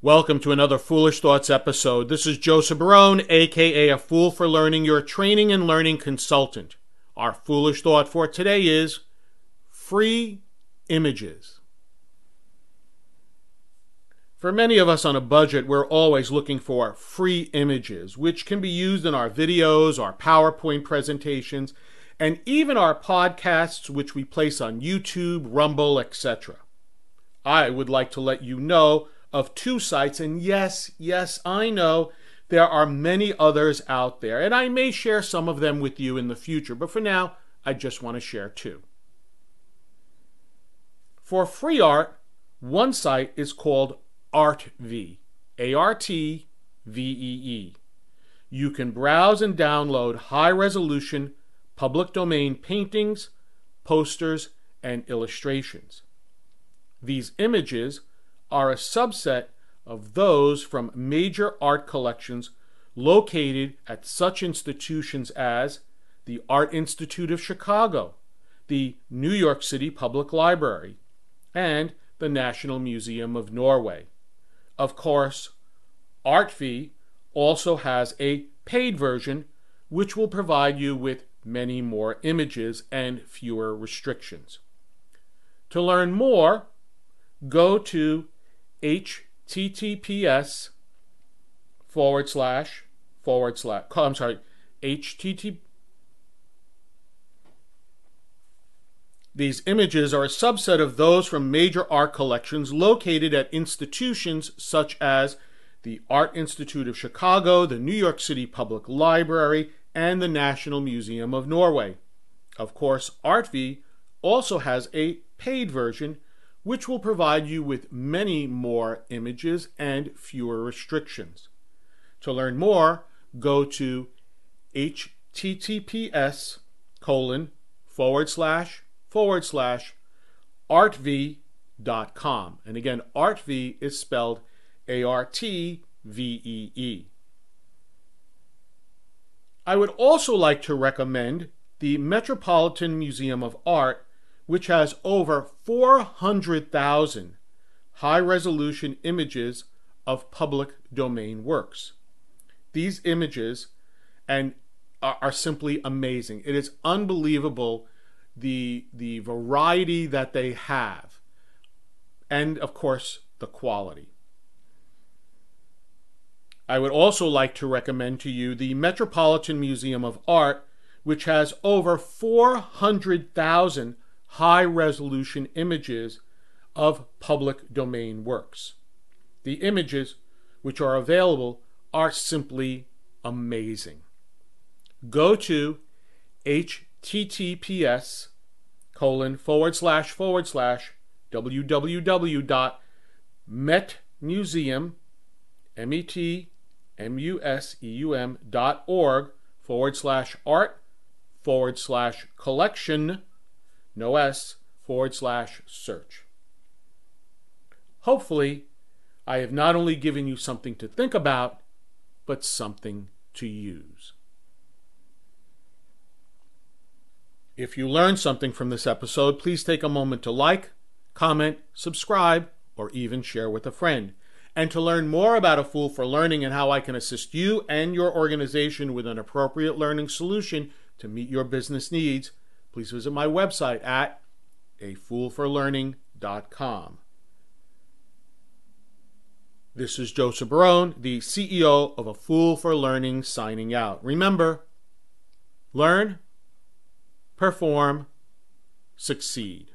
Welcome to another Foolish Thoughts episode. This is Joseph Barone, aka A Fool for Learning, your training and learning consultant. Our foolish thought for today is free images. For many of us on a budget, we're always looking for free images, which can be used in our videos, our PowerPoint presentations, and even our podcasts, which we place on YouTube, Rumble, etc. I would like to let you know of two sites, and yes, I know there are many others out there, and I may share some of them with you in the future, but for now, I just want to share two. For free art, one site is called ArtVee, A-R-T-V-E-E. You can browse and download high-resolution, public domain paintings, posters, and illustrations. These images are a subset of those from major art collections located at such institutions as the Art Institute of Chicago, the New York City Public Library, and the National Museum of Norway. Of course, ArtVee also has a paid version which will provide you with many more images and fewer restrictions. To learn more, go to https http. These images are a subset of those from major art collections located at institutions such as the Art Institute of Chicago, the New York City Public Library, and the National Museum of Norway. Of course, ArtVee also has a paid version which will provide you with many more images and fewer restrictions. To learn more, go to https://artvee.com. And again, ArtVee is spelled A-R-T-V-E-E. I would also like to recommend the Metropolitan Museum of Art, which has over 400,000 high-resolution images of public domain works. These images are simply amazing. It is unbelievable the variety that they have, and of course the quality. I would also like to recommend to you the Metropolitan Museum of Art, which has over 400,000 high-resolution images of public domain works. The images which are available are simply amazing. Go to www.metmuseum.org/art/collection /search. Hopefully, I have not only given you something to think about, but something to use. If you learned something from this episode, please take a moment to like, comment, subscribe, or even share with a friend. And to learn more about A Fool for Learning and how I can assist you and your organization with an appropriate learning solution to meet your business needs, please visit my website at afoolforlearning.com. This is Joseph Barone, the CEO of A Fool for Learning, signing out. Remember, learn, perform, succeed.